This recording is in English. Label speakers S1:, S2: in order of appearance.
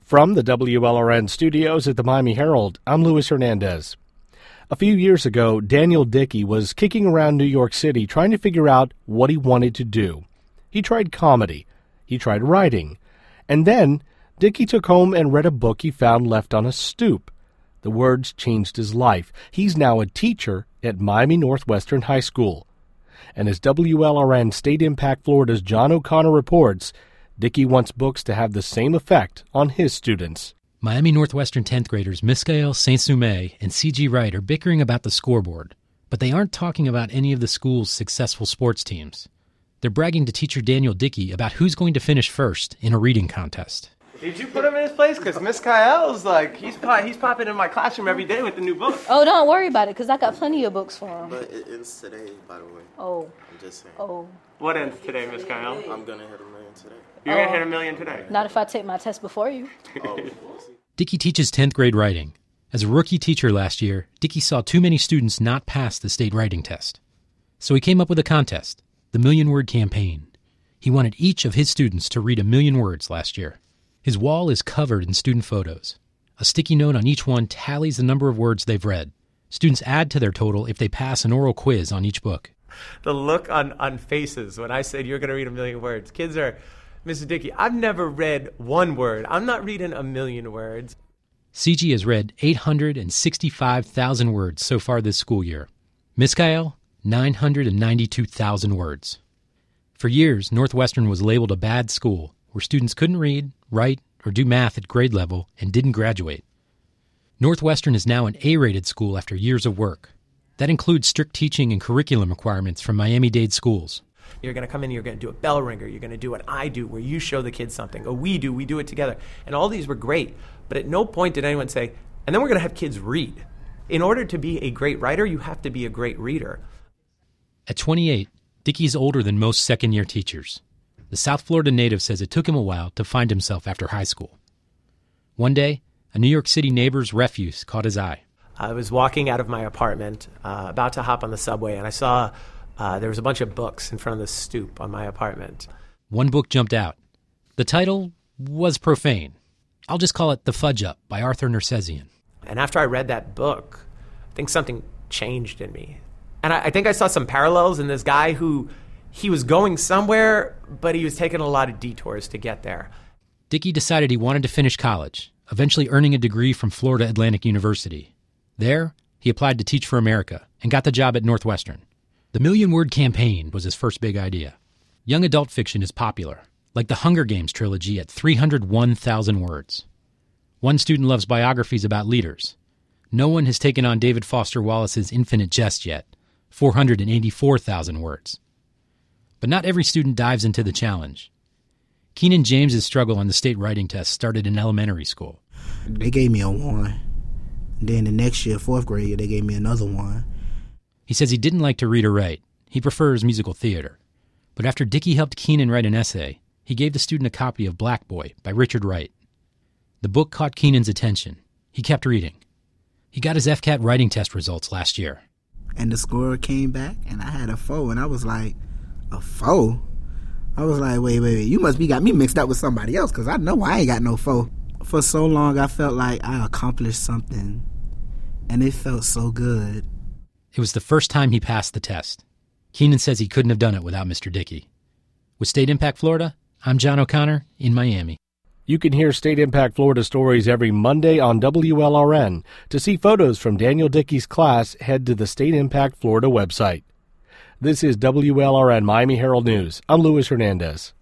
S1: From the WLRN studios at the Miami Herald, I'm Luis Hernandez. A few years ago, Daniel Dickey was kicking around New York City trying to figure out what he wanted to do. He tried comedy. He tried writing. And then Dickey took home and read a book he found left on a stoop. The words changed his life. He's now a teacher at Miami Northwestern High School. And as WLRN State Impact Florida's John O'Connor reports, Dickey wants books to have the same effect on his students.
S2: Miami Northwestern 10th graders Miskael Saint-Sume and C.G. Wright are bickering about the scoreboard, but they aren't talking about any of the school's successful sports teams. They're bragging to teacher Daniel Dickey about who's going to finish first in a reading contest.
S3: Did you put him in his place? Because Miskael's he's popping in my classroom every day with the new book.
S4: Oh, don't worry about it, because I got plenty of books for him.
S5: But it ends today, by the way.
S4: Oh.
S5: I'm just saying.
S4: Oh.
S3: What ends today, Miskael?
S5: I'm going to hit $1 million today.
S3: You're going to hit $1 million today?
S4: Not if I take my test before you.
S2: Dickey teaches 10th grade writing. As a rookie teacher last year, Dickey saw too many students not pass the state writing test. So he came up with a contest, the Million-Word Campaign. He wanted each of his students to read 1 million words last year. His wall is covered in student photos. A sticky note on each one tallies the number of words they've read. Students add to their total if they pass an oral quiz on each book.
S3: The look on faces when I said you're going to read 1 million words. Kids are, Mr. Dickey, I've never read one word. I'm not reading 1 million words.
S2: CG has read 865,000 words so far this school year. Miskael, 992,000 words. For years, Northwestern was labeled a bad school where students couldn't read, write, or do math at grade level and didn't graduate. Northwestern is now an A-rated school after years of work. That includes strict teaching and curriculum requirements from Miami-Dade schools.
S3: You're going to come in, you're going to do a bell ringer, you're going to do what I do, where you show the kids something, or we do it together. And all these were great, but at no point did anyone say, and then we're going to have kids read. In order to be a great writer, you have to be a great reader.
S2: At 28, Dickey's older than most second-year teachers. The South Florida native says it took him a while to find himself after high school. One day, a New York City neighbor's refuse caught his eye.
S3: I was walking out of my apartment, about to hop on the subway, and I saw there was a bunch of books in front of the stoop on my apartment.
S2: One book jumped out. The title was profane. I'll just call it The Fudge Up by Arthur Nersesian.
S3: And after I read that book, I think something changed in me. And I think I saw some parallels in this guy who, he was going somewhere, but he was taking a lot of detours to get there.
S2: Dickey decided he wanted to finish college, eventually earning a degree from Florida Atlantic University. There, he applied to Teach for America and got the job at Northwestern. The Million-Word Campaign was his first big idea. Young adult fiction is popular, like the Hunger Games trilogy at 301,000 words. One student loves biographies about leaders. No one has taken on David Foster Wallace's Infinite Jest yet, 484,000 words. But not every student dives into the challenge. Keenan James's struggle on the state writing test started in elementary school.
S6: They gave me a 1. Then the next year, 4th grade year, they gave me another 1.
S2: He says he didn't like to read or write. He prefers musical theater. But after Dickey helped Keenan write an essay, he gave the student a copy of Black Boy by Richard Wright. The book caught Keenan's attention. He kept reading. He got his FCAT writing test results last year.
S6: And the score came back, and I had a 4, and I was like, a 4? I was like, wait, you must be got me mixed up with somebody else, because I know I ain't got no 4. For so long, I felt like I accomplished something, and it felt so good.
S2: It was the first time he passed the test. Keenan says he couldn't have done it without Mr. Dickey. With State Impact Florida, I'm John O'Connor in Miami.
S1: You can hear State Impact Florida stories every Monday on WLRN. To see photos from Daniel Dickey's class, head to the State Impact Florida website. This is WLRN Miami Herald News. I'm Luis Hernandez.